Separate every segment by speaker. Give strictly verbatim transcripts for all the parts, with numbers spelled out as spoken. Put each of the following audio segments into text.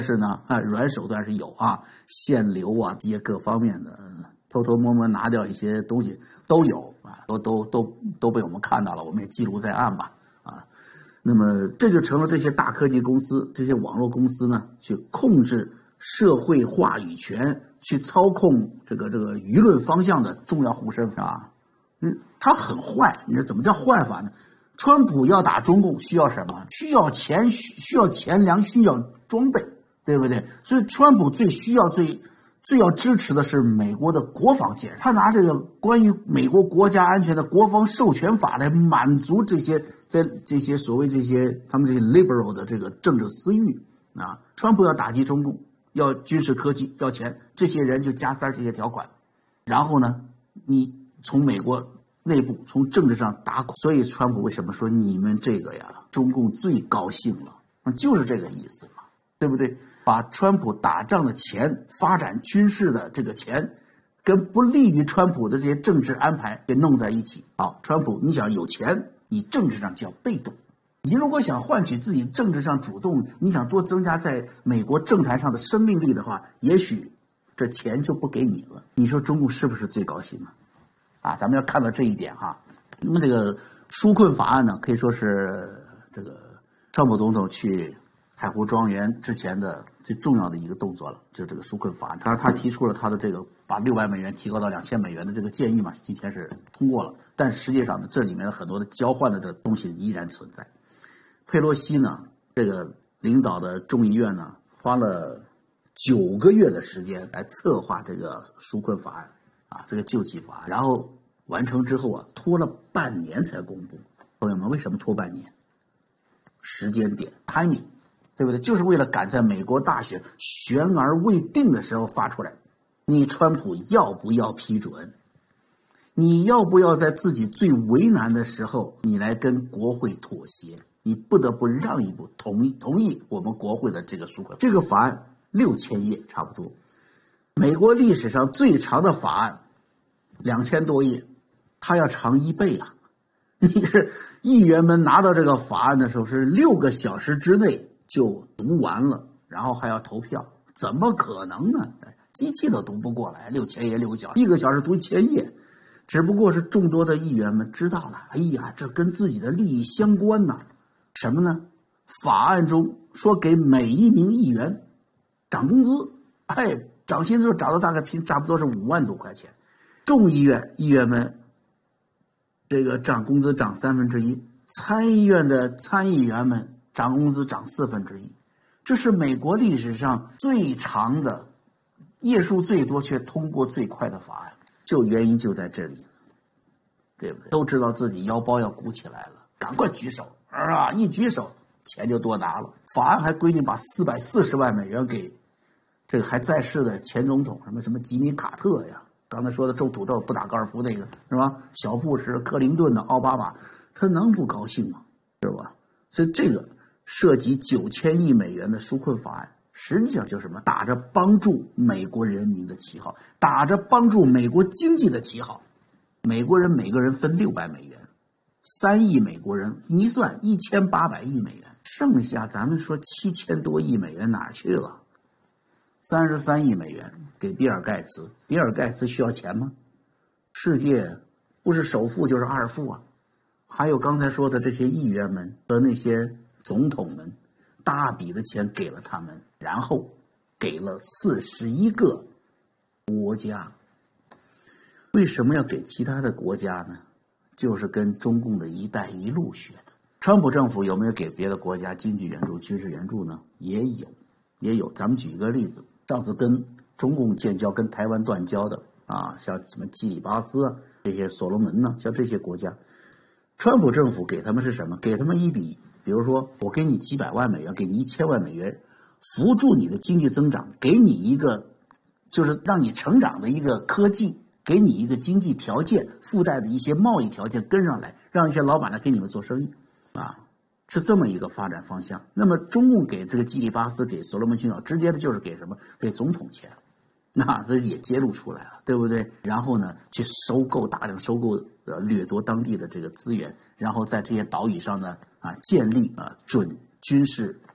Speaker 1: 是呢，啊，软手段是有啊，限流啊，这些各方面的，偷偷摸摸拿掉一些东西都有啊，都都都都被我们看到了，我们也记录在案吧，啊，那么这就成了这些大科技公司、这些网络公司呢，去控制社会话语权、去操控这个这个舆论方向的重要护身符啊。嗯，他很坏，你说怎么叫坏法呢？川普要打中共需要什么？需要钱，需要钱粮，需要装备。对不对？所以川普最需要、最最要支持的是美国的国防建设。他拿这个关于美国国家安全的国防授权法来满足这些在这些所谓这些他们这些 liberal 的这个政治私欲啊。川普要打击中共，要军事科技，要钱，这些人就加塞这些条款。然后呢，你从美国内部从政治上打垮。所以川普为什么说你们这个呀，中共最高兴了，就是这个意思嘛，对不对？把川普打仗的钱、发展军事的这个钱，跟不利于川普的这些政治安排给弄在一起。好，川普你想有钱，你政治上就要被动；你如果想换取自己政治上主动，你想多增加在美国政坛上的生命力的话，也许这钱就不给你了。你说中共是不是最高兴啊？啊，咱们要看到这一点哈。那么这个纾困法案呢，可以说是这个川普总统去海湖庄园之前的最重要的一个动作了，就是这个纾困法案。当然，他提出了他的这个把六百美元提高到两千美元的这个建议嘛，今天是通过了。但实际上呢，这里面的很多的交换的这个东西依然存在。佩洛西呢，这个领导的众议院呢，花了九个月的时间来策划这个纾困法案啊，这个救济法案，然后完成之后啊，拖了半年才公布。朋友们，为什么拖半年？时间点 timing。对不对？就是为了赶在美国大选悬而未定的时候发出来。你川普要不要批准？你要不要在自己最为难的时候，你来跟国会妥协？你不得不让一步，同意同意我们国会的这个纾困。这个法案六千页差不多，美国历史上最长的法案两千多页，它要长一倍啊！你是议员们拿到这个法案的时候是六个小时之内就读完了，然后还要投票，怎么可能呢？机器都读不过来，六千页六个小时，一个小时读一千页，只不过是众多的议员们知道了，哎呀，这跟自己的利益相关呐。什么呢？法案中说给每一名议员涨工资，哎，涨薪资涨到大概平差不多是五万多块钱。众议院议员们这个涨工资涨三分之一，参议院的参议员们涨工资涨四分之一，这是美国历史上最长的、页数最多却通过最快的法案，就原因就在这里，对不对？都知道自己腰包要鼓起来了，赶快举手啊！一举手，钱就多拿了。法案还规定把四百四十万美元给这个还在世的前总统，什么什么吉米·卡特呀，刚才说的种土豆不打高尔夫那个是吧？小布什、克林顿的奥巴马，他能不高兴吗？是吧？所以这个涉及九千亿美元的纾困法案，实际上就是什么？打着帮助美国人民的旗号，打着帮助美国经济的旗号，美国人每个人分六百美元，三亿美国人一算一千八百亿美元，剩下咱们说七千多亿美元哪儿去了？三十三亿美元给比尔盖茨，比尔盖茨需要钱吗？世界不是首富就是二富啊。还有刚才说的这些议员们和那些总统们，大笔的钱给了他们，然后给了四十一个国家。为什么要给其他的国家呢？就是跟中共的一带一路学的。川普政府有没有给别的国家经济援助、军事援助呢？也有，也有。咱们举一个例子，上次跟中共建交、跟台湾断交的啊，像什么基里巴斯啊，这些所罗门呢，像这些国家，川普政府给他们是什么？给他们一笔，比如说我给你几百万美元，给你一千万美元，扶助你的经济增长，给你一个就是让你成长的一个科技，给你一个经济条件，附带的一些贸易条件跟上来，让一些老板来给你们做生意啊，是这么一个发展方向。那么中共给这个基里巴斯、给所罗门群岛，直接的就是给什么？给总统钱。那这也揭露出来了，对不对？然后呢，去收购大量收购呃掠夺当地的这个资源，然后在这些岛屿上呢啊建立啊准军事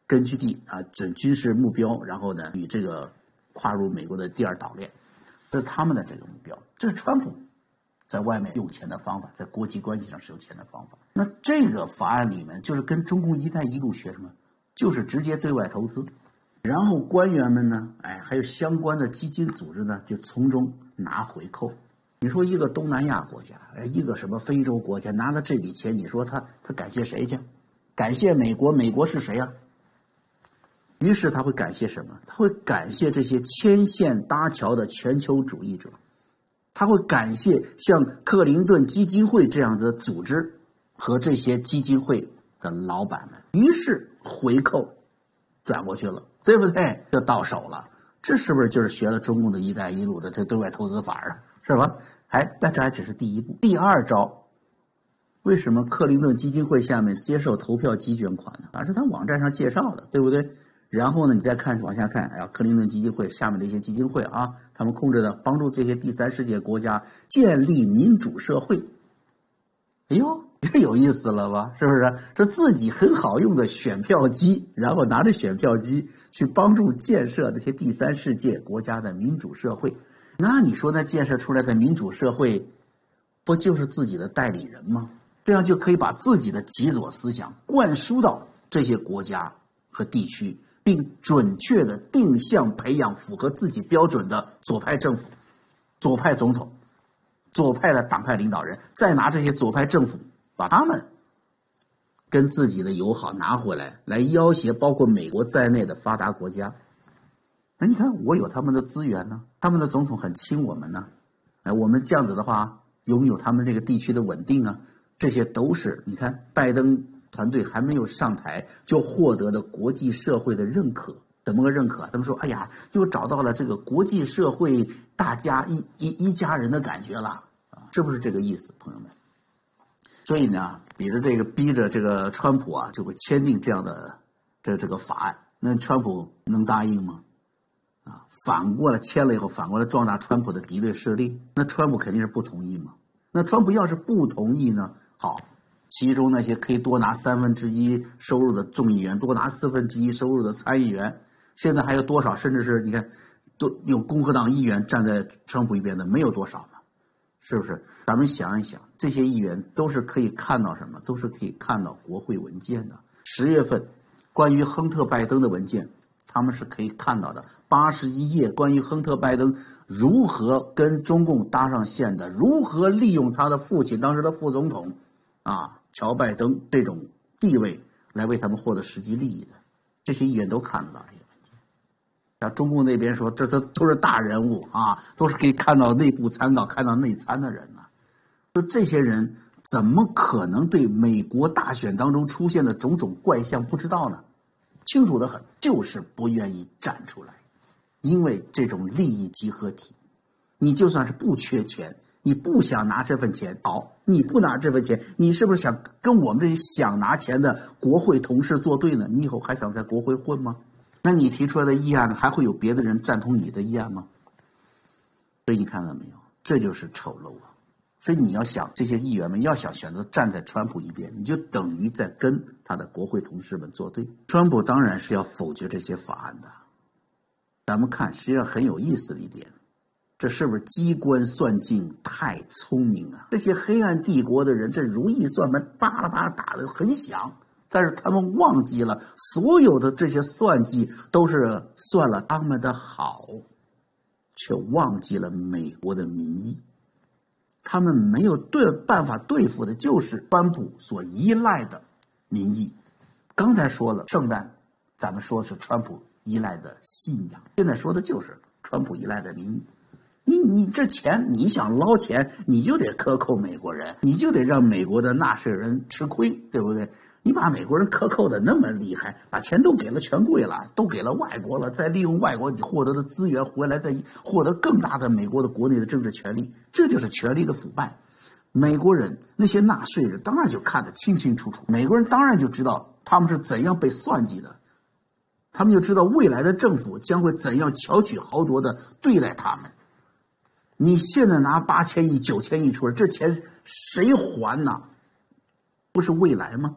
Speaker 1: 根据地啊，准军事目标，然后呢与这个跨入美国的第二岛链，这是他们的这个目标。这是川普在外面用钱的方法，在国际关系上使用钱的方法。那这个法案里面就是跟中共“一带一路”学什么，就是直接对外投资，然后官员们呢，哎，还有相关的基金组织呢，就从中拿回扣。你说一个东南亚国家，一个什么非洲国家拿了这笔钱，你说他他感谢谁去？感谢美国？美国是谁呀、啊？于是他会感谢什么？他会感谢这些牵线搭桥的全球主义者，他会感谢像克林顿基金会这样的组织和这些基金会的老板们。于是回扣转过去了，对不对？就到手了。这是不是就是学了中共的一带一路的这对外投资法啊？是吧？还但这还只是第一步，第二招。为什么克林顿基金会下面接受投票机捐款呢？啊，是他网站上介绍的，对不对？然后呢，你再看往下看，哎呀，克林顿基金会下面的一些基金会啊，他们控制的帮助这些第三世界国家建立民主社会。哎呦，这有意思了吧？是不是？这自己很好用的选票机，然后拿着选票机去帮助建设这些第三世界国家的民主社会。那你说那建设出来的民主社会，不就是自己的代理人吗？这样就可以把自己的极左思想灌输到这些国家和地区，并准确的定向培养符合自己标准的左派政府、左派总统、左派的党派领导人，再拿这些左派政府把他们跟自己的友好拿回来，来要挟包括美国在内的发达国家。那你看，我有他们的资源呢，他们的总统很亲我们呢，哎，我们这样子的话，拥有他们这个地区的稳定啊，这些都是你看拜登团队还没有上台就获得的国际社会的认可。怎么个认可？他们说，哎呀，又找到了这个国际社会大家一一一家人的感觉了啊，是不是这个意思，朋友们？所以呢，比着这个逼着这个川普啊，就会签订这样的这这个法案，那川普能答应吗？啊，反过来签了以后，反过来壮大川普的敌对势力，那川普肯定是不同意嘛。那川普要是不同意呢？好，其中那些可以多拿三分之一收入的众议员，多拿四分之一收入的参议员，现在还有多少？甚至是你看，都有共和党议员站在川普一边的，没有多少嘛，是不是？咱们想一想，这些议员都是可以看到什么？都是可以看到国会文件的。十月份关于亨特·拜登的文件，他们是可以看到的。八十一页关于亨特·拜登如何跟中共搭上线的，如何利用他的父亲当时的副总统啊乔拜登这种地位来为他们获得实际利益的，这些议员都看得到这些文件。那中共那边说这都都是大人物啊，都是可以看到内部参稿、看到内参的人啊。就这些人怎么可能对美国大选当中出现的种种怪象不知道呢？清楚得很，就是不愿意站出来。因为这种利益集合体，你就算是不缺钱，你不想拿这份钱，好，你不拿这份钱，你是不是想跟我们这些想拿钱的国会同事作对呢？你以后还想在国会混吗？那你提出来的议案还会有别的人赞同你的议案吗？所以你看到没有，这就是丑陋啊！所以你要想这些议员们要想选择站在川普一边，你就等于在跟他的国会同事们作对。川普当然是要否决这些法案的。咱们看，实际上很有意思的一点，这是不是机关算尽太聪明啊？这些黑暗帝国的人，这如意算盘巴拉巴拉打得很响，但是他们忘记了，所有的这些算计都是算了他们的好，却忘记了美国的民意。他们没有对办法对付的，就是川普所依赖的民意。刚才说了，圣诞，咱们说是川普依赖的信仰，现在说的就是川普依赖的民意。你你这钱你想捞钱，你就得克扣美国人，你就得让美国的纳税人吃亏，对不对？你把美国人克扣的那么厉害，把钱都给了权贵了，都给了外国了，再利用外国你获得的资源回来，再获得更大的美国的国内的政治权利，这就是权力的腐败。美国人那些纳税人当然就看得清清楚楚，美国人当然就知道他们是怎样被算计的，他们就知道未来的政府将会怎样巧取豪夺的对待他们。你现在拿八千亿、九千亿出来，这钱谁还呢？不是未来吗？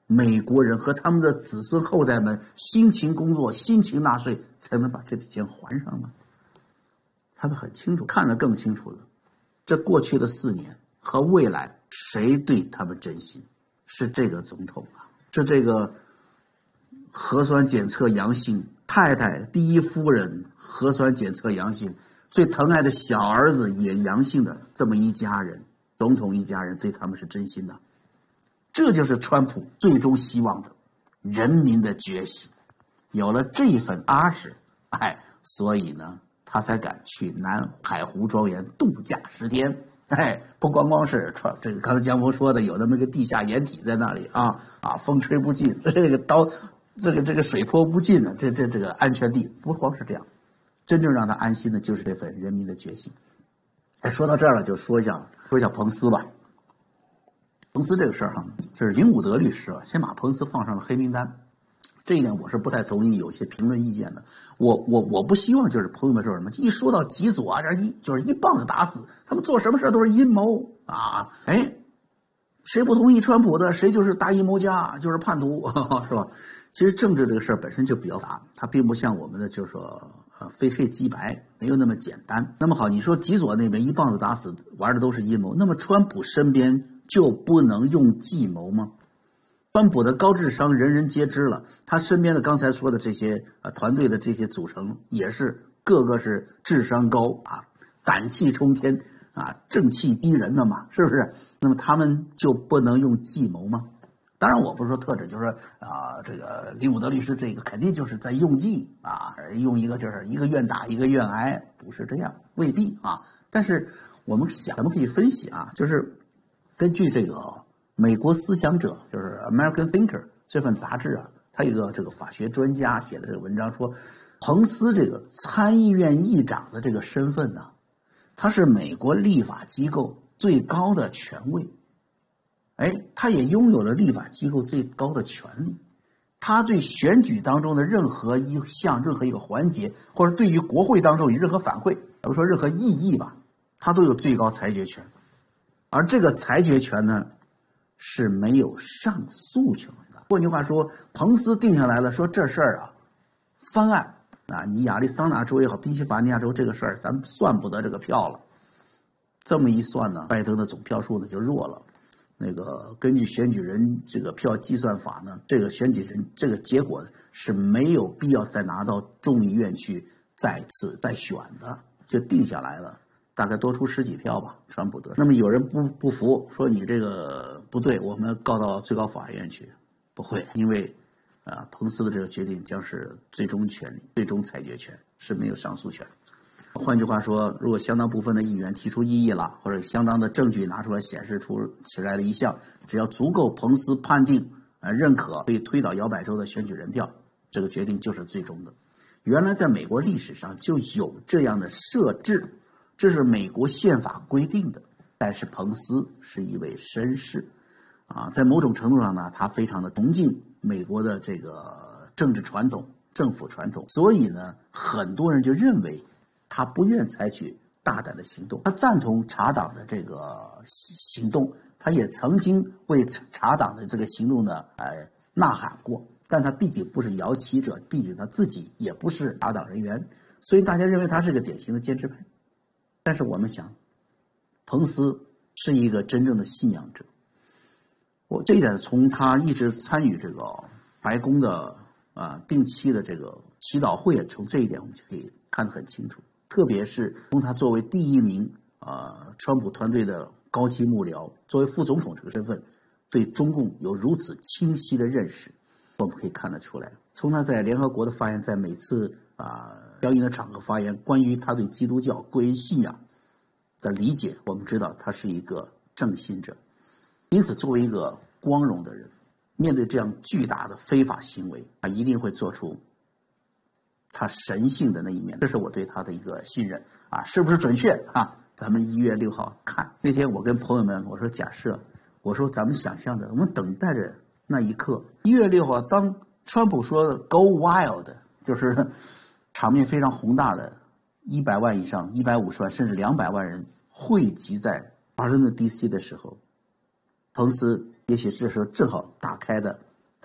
Speaker 1: 美国人和他们的子孙后代们辛勤工作、辛勤纳税，才能把这笔钱还上呢？他们很清楚，看得更清楚了。这过去的四年和未来，谁对他们真心？是这个总统啊，是这个核酸检测阳性太太、第一夫人核酸检测阳性，最疼爱的小儿子也阳性的这么一家人，总统一家人对他们是真心的。这就是川普最终希望的人民的觉醒。有了这份踏实，哎，所以呢，他才敢去南海湖庄园度假十天。哎，不光光是川这个刚才江峰说的，有那么个地下掩体在那里啊啊，风吹不进，这个刀，这个这个水泼不进的，这这这个安全地，不光是这样，真正让他安心的就是这份人民的觉醒。哎，说到这儿了，就说一下说一下彭斯吧。彭斯这个事儿哈，这是林伍德律师啊，先把彭斯放上了黑名单。这一点我是不太同意有些评论意见的。我我我不希望就是朋友们说什么，一说到极左啊，这一就是一棒子打死，他们做什么事都是阴谋啊！哎，谁不同意川普的，谁就是大阴谋家，就是叛徒，呵呵是吧？其实政治这个事儿本身就比较杂，它并不像我们的就是说呃非黑即白，没有那么简单。那么好，你说极左那边一棒子打死，玩的都是阴谋，那么川普身边就不能用计谋吗？川普的高智商人人皆知了，他身边的刚才说的这些呃团队的这些组成也是个个是智商高啊，胆气冲天啊，正气逼人的嘛，是不是？那么他们就不能用计谋吗？当然我不是说特指，就是说啊、呃，这个林伍德律师这个肯定就是在用计啊，用一个就是一个愿打一个愿挨，不是这样，未必啊。但是我们想，咱们可以分析啊，就是根据这个美国思想者，就是 American Thinker 这份杂志啊，他有一个这个法学专家写的这个文章说，彭斯这个参议院议长的这个身份呢，他是美国立法机构最高的权位。哎，他也拥有了立法机构最高的权利，他对选举当中的任何一项、任何一个环节，或者对于国会当中有任何反馈，比如说任何异议吧，他都有最高裁决权。而这个裁决权呢，是没有上诉权的。换句话说，彭斯定下来了，说这事儿啊，翻案啊，你亚利桑那州也好，宾夕法尼亚州这个事儿，咱们算不得这个票了。这么一算呢，拜登的总票数呢就弱了。那个根据选举人这个票计算法呢，这个选举人这个结果是没有必要再拿到众议院去再次再选的，就定下来了，大概多出十几票吧，川普得。那么有人不不服，说你这个不对，我们告到最高法院去，不会，因为啊，彭斯的这个决定将是最终权利、最终裁决权，是没有上诉权。换句话说，如果相当部分的议员提出异议了，或者相当的证据拿出来显示出起来了一项，只要足够彭斯判定呃认可，可以推倒摇摆州的选举人票，这个决定就是最终的。原来在美国历史上就有这样的设置，这是美国宪法规定的。但是彭斯是一位绅士，啊，在某种程度上呢，他非常的崇敬美国的这个政治传统、政府传统，所以呢，很多人就认为他不愿采取大胆的行动，他赞同查党的这个行动，他也曾经为查党的这个行动呢，呃，呐喊过。但他毕竟不是摇旗者，毕竟他自己也不是查党人员，所以大家认为他是个典型的坚持派。但是我们想，彭斯是一个真正的信仰者。我这一点从他一直参与这个白宫的啊、呃、定期的这个祈祷会，从这一点我们就可以看得很清楚。特别是从他作为第一名啊、呃、川普团队的高级幕僚，作为副总统这个身份，对中共有如此清晰的认识，我们可以看得出来。从他在联合国的发言，在每次啊标音的场合发言，关于他对基督教归于信仰的理解，我们知道他是一个正信者。因此，作为一个光荣的人，面对这样巨大的非法行为，他一定会做出他神性的那一面，这是我对他的一个信任啊，是不是准确啊？咱们一月六号看那天，我跟朋友们我说，假设我说咱们想象着，我们等待着那一刻，一月六号，当川普说 "Go wild"， 就是场面非常宏大的，一百万以上、一百五十万甚至两百万人汇集在华盛顿 D C 的时候，彭斯也许这时候正好打开的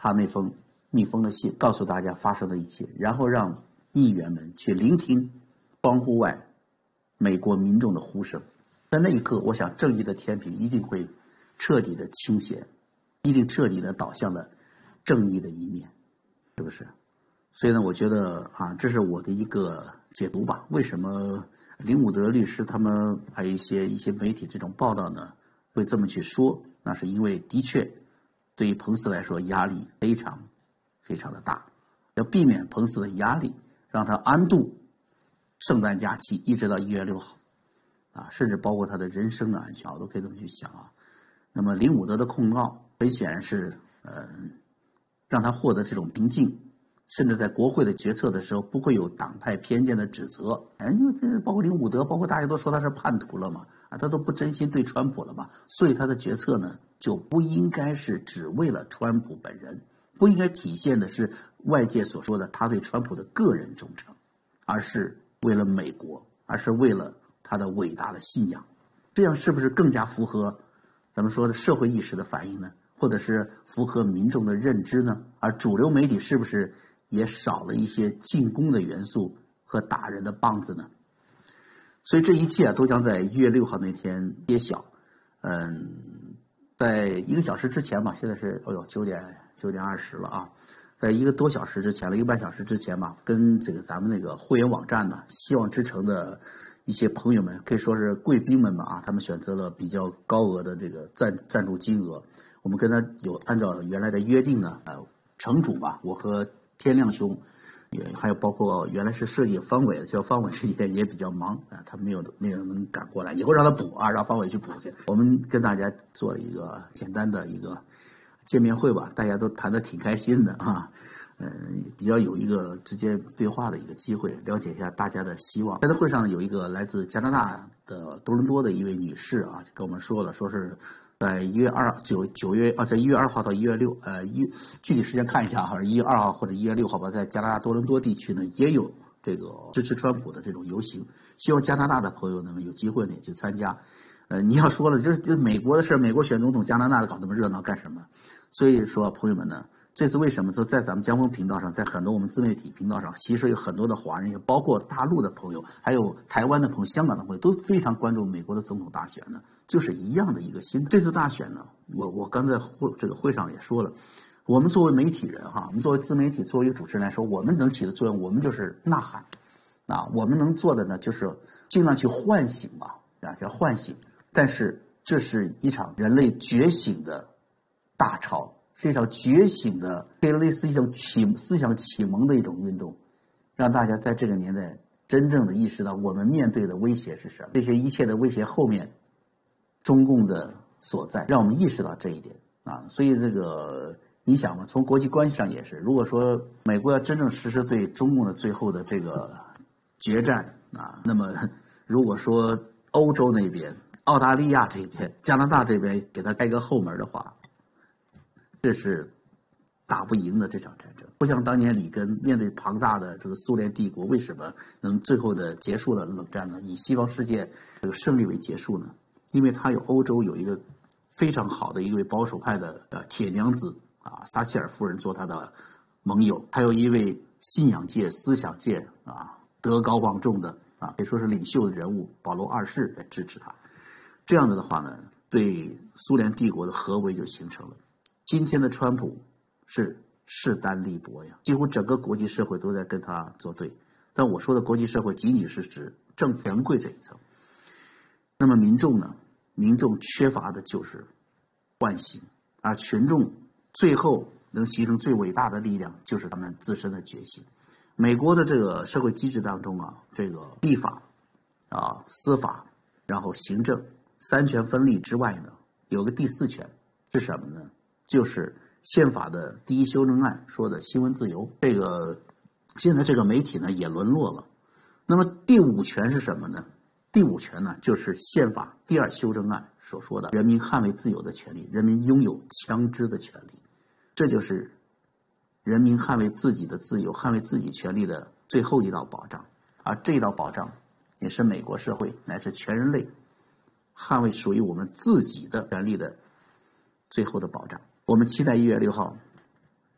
Speaker 1: 他那封密封的信，告诉大家发生的一切，然后让议员们去聆听窗户外美国民众的呼声。在那一刻，我想正义的天平一定会彻底的倾斜，一定彻底的倒向了正义的一面，是不是？所以呢，我觉得啊，这是我的一个解读吧。为什么林伍德律师他们还有一些一些媒体这种报道呢，会这么去说？那是因为的确，对于彭斯来说压力非常非常的大，要避免彭斯的压力，让他安度圣诞假期，一直到一月六号，啊，甚至包括他的人生的安全，我都可以这么去想啊。那么林伍德的控告很显然是，呃，让他获得这种平静。甚至在国会的决策的时候，不会有党派偏见的指责。哎，因为这包括林伍德，包括大家都说他是叛徒了嘛，啊，他都不真心对川普了嘛，所以他的决策呢，就不应该是只为了川普本人，不应该体现的是外界所说的他对川普的个人忠诚，而是为了美国，而是为了他的伟大的信仰。这样是不是更加符合咱们说的社会意识的反应呢？或者是符合民众的认知呢？而主流媒体是不是也少了一些进攻的元素和打人的棒子呢？所以这一切啊，都将在一月六号那天揭晓。嗯，在一个小时之前吧，现在是哎呦九点九点二十了啊，在一个多小时之前了，一个半小时之前吧，跟这个咱们那个会员网站呢，希望之城的一些朋友们，可以说是贵宾们吧啊，他们选择了比较高额的这个赞赞助金额，我们跟他有按照原来的约定呢，呃，城主吧，我和天亮兄，也还有包括原来是设计方伟的，叫方伟这几天也比较忙啊，他没有没有能赶过来，以后让他补啊，让方伟去补去。我们跟大家做了一个简单的一个见面会吧，大家都谈得挺开心的啊，嗯、呃，比较有一个直接对话的一个机会，了解一下大家的希望。在这会上有一个来自加拿大的多伦多的一位女士啊，就跟我们说了，说是。在一月二九九月啊，在一月二号到一月六，呃，一具体时间看一下哈，一月二号或者一月六号吧，在加拿大多伦多地区呢，也有这个支持川普的这种游行，希望加拿大的朋友呢有机会呢也去参加。呃，你要说了，这这美国的事，美国选总统，加拿大的搞那么热闹干什么？所以说，朋友们呢，这次为什么说在咱们江峰频道上，在很多我们自媒体频道上，其实有很多的华人，也包括大陆的朋友，还有台湾的朋友、香港的朋友，都非常关注美国的总统大选呢。就是一样的一个心。这次大选呢，我我刚才会这个会上也说了，我们作为媒体人哈，我们作为自媒体，作为一个主持人来说，我们能起的作用，我们就是呐喊，啊，我们能做的呢，就是尽量去唤醒吧，啊，叫唤醒。但是这是一场人类觉醒的大潮，是一场觉醒的，可以类似一种启思想启蒙的一种运动，让大家在这个年代真正的意识到我们面对的威胁是什么，这些一切的威胁后面。中共的所在，让我们意识到这一点啊，所以这个你想嘛，从国际关系上也是，如果说美国要真正实施对中共的最后的这个决战啊，那么如果说欧洲那边、澳大利亚这边、加拿大这边给他开个后门的话，这是打不赢的这场战争。不像当年里根面对庞大的这个苏联帝国，为什么能最后的结束了冷战呢？以西方世界这个胜利为结束呢？因为他有欧洲有一个非常好的一位保守派的呃铁娘子啊，撒切尔夫人做他的盟友，还有一位信仰界、思想界啊德高望重的啊可以说是领袖的人物保罗二世在支持他。这样子的话呢，对苏联帝国的合围就形成了。今天的川普是势单力薄呀，几乎整个国际社会都在跟他作对。但我说的国际社会仅仅是指政府权贵这一层。那么民众呢？民众缺乏的就是唤醒，而群众最后能形成最伟大的力量，就是他们自身的觉醒。美国的这个社会机制当中啊，这个立法、啊司法，然后行政三权分立之外呢，有个第四权是什么呢？就是宪法的第一修正案说的新闻自由。这个现在这个媒体呢也沦落了。那么第五权是什么呢？第五权呢，就是宪法第二修正案所说的人民捍卫自由的权利，人民拥有枪支的权利，这就是人民捍卫自己的自由、捍卫自己权利的最后一道保障。而这一道保障，也是美国社会乃至全人类捍卫属于我们自己的权利的最后的保障。我们期待一月六号，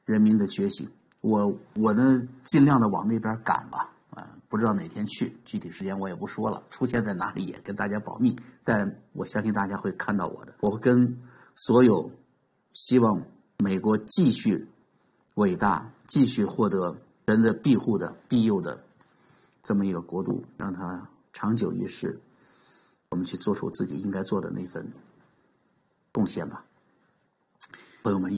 Speaker 1: 人民的觉醒。我我呢尽量的往那边赶吧，啊，不知道哪天去，具体时间我也不说了，出现在哪里也跟大家保密，但我相信大家会看到我的。我会跟所有希望美国继续伟大、继续获得人的庇护的庇佑的这么一个国度，让它长久于世，我们去做出自己应该做的那份贡献吧，朋友们。